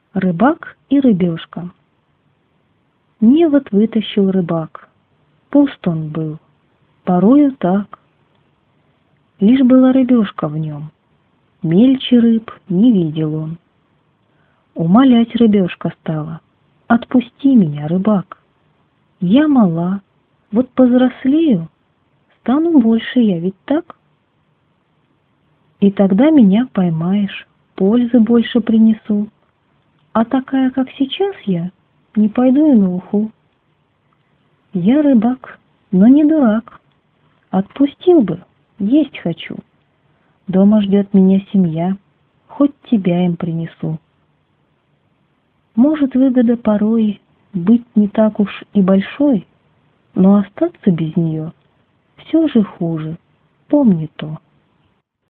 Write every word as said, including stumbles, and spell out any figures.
Рыбак и рыбешка. Невод вытащил рыбак. Пуст он был, порою так. Лишь была рыбешка в нем. Мельче рыб не видел он. Умолять рыбешка стала: «Отпусти меня, рыбак. Я мала, вот повзрослею, стану больше я, ведь так? И тогда меня поймаешь, пользы больше принесу. А такая, как сейчас я, не пойду и на уху. Я рыбак, но не дурак. Отпустил бы, есть хочу. Дома ждет меня семья, хоть тебя им принесу. Может, выгода порой быть не так уж и большой, но остаться без нее все же хуже, помни то.